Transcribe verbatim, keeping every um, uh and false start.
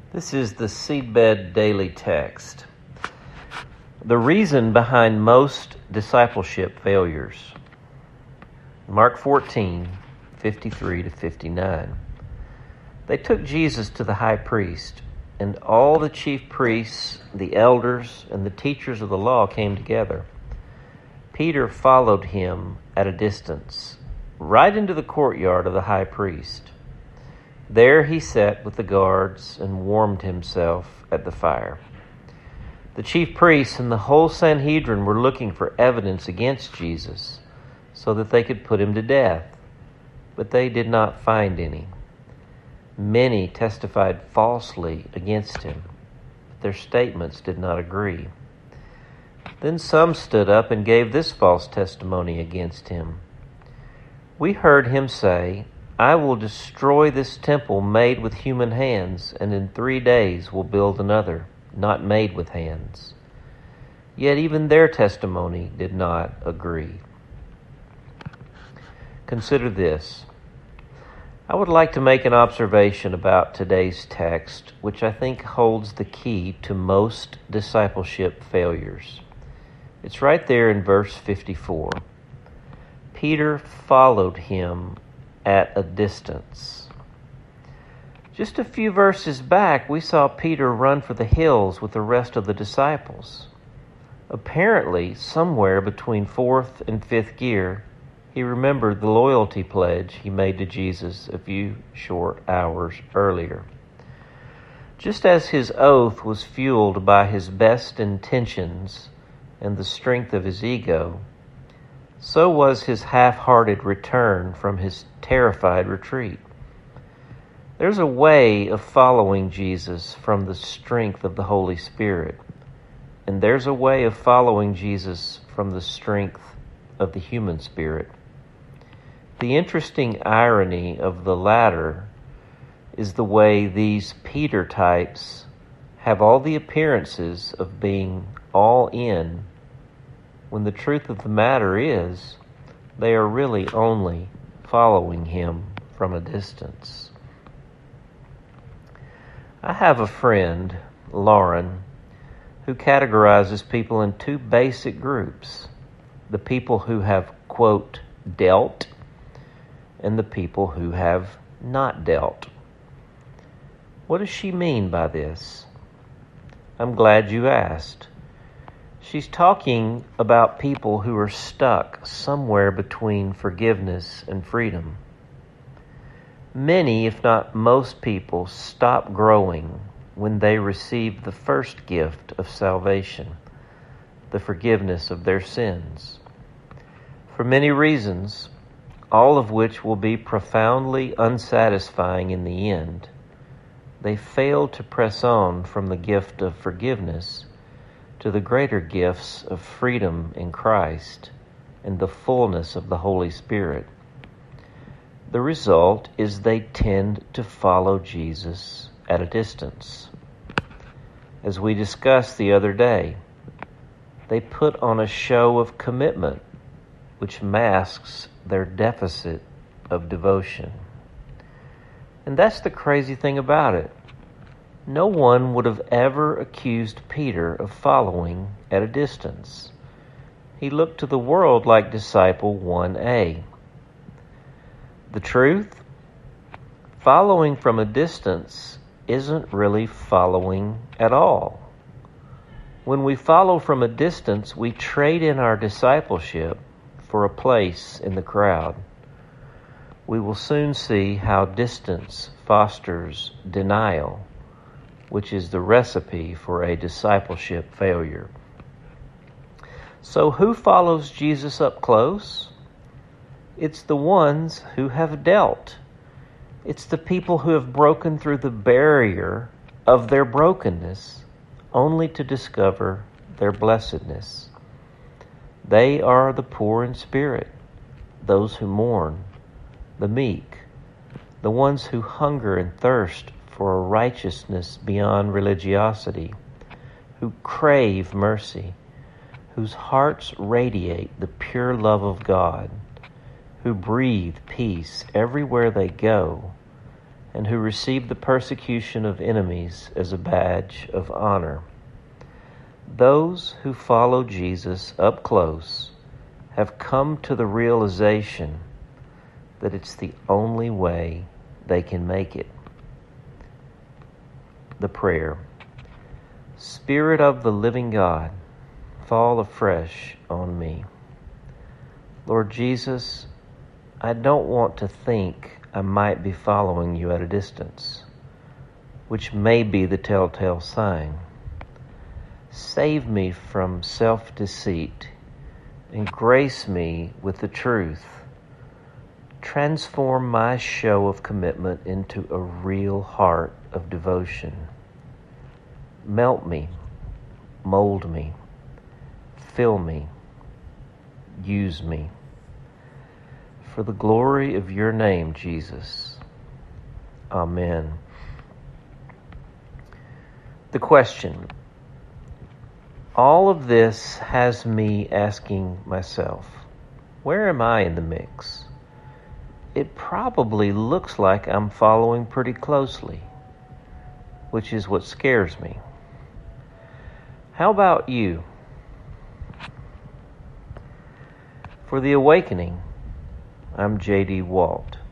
This is the Seedbed Daily Text. The reason behind most discipleship failures. Mark fourteen, fifty-three to fifty-nine. They took Jesus to the high priest, and all the chief priests, the elders, and the teachers of the law came together. Peter followed him at a distance, right into the courtyard of the high priest. There he sat with the guards and warmed himself at the fire. The chief priests and the whole Sanhedrin were looking for evidence against Jesus so that they could put him to death, but they did not find any. Many testified falsely against him, but their statements did not agree. Then some stood up and gave this false testimony against him. We heard him say, "I will destroy this temple made with human hands, and in three days will build another, not made with hands." Yet even their testimony did not agree. Consider this. I would like to make an observation about today's text, which I think holds the key to most discipleship failures. It's right there in verse fifty-four. Peter followed him at a distance. Just a few verses back, we saw Peter run for the hills with the rest of the disciples. Apparently, somewhere between fourth and fifth gear, he remembered the loyalty pledge he made to Jesus a few short hours earlier. Just as his oath was fueled by his best intentions and the strength of his ego, so was his half-hearted return from his terrified retreat. There's a way of following Jesus from the strength of the Holy Spirit, and there's a way of following Jesus from the strength of the human spirit. The interesting irony of the latter is the way these Peter types have all the appearances of being all in, when the truth of the matter is they are really only following him from a distance. I have a friend, Lauren, who categorizes people in two basic groups: the people who have, quote, dealt, and the people who have not dealt. What does she mean by this? I'm glad you asked. She's talking about people who are stuck somewhere between forgiveness and freedom. Many, if not most people, stop growing when they receive the first gift of salvation, the forgiveness of their sins. For many reasons, all of which will be profoundly unsatisfying in the end, they fail to press on from the gift of forgiveness to the greater gifts of freedom in Christ and the fullness of the Holy Spirit. The result is they tend to follow Jesus at a distance. As we discussed the other day, they put on a show of commitment which masks their deficit of devotion. And that's the crazy thing about it. No one would have ever accused Peter of following at a distance. He looked to the world like disciple one A. The truth? Following from a distance isn't really following at all. When we follow from a distance, we trade in our discipleship for a place in the crowd. We will soon see how distance fosters denial, which is the recipe for a discipleship failure. So who follows Jesus up close? It's the ones who have dealt. It's the people who have broken through the barrier of their brokenness only to discover their blessedness. They are the poor in spirit, those who mourn, the meek, the ones who hunger and thirst for a righteousness beyond religiosity, who crave mercy, whose hearts radiate the pure love of God, who breathe peace everywhere they go, and who receive the persecution of enemies as a badge of honor. Those who follow Jesus up close have come to the realization that it's the only way they can make it. The prayer. Spirit of the living God, fall afresh on me. Lord Jesus, I don't want to think I might be following you at a distance, which may be the telltale sign. Save me from self-deceit and grace me with the truth. Transform my show of commitment into a real heart of devotion. Melt me, mold me, fill me, use me. For the glory of your name, Jesus. Amen. The question. All of this has me asking myself, where am I in the mix? It probably looks like I'm following pretty closely, which is what scares me. How about you? For The Awakening, I'm J D Walt.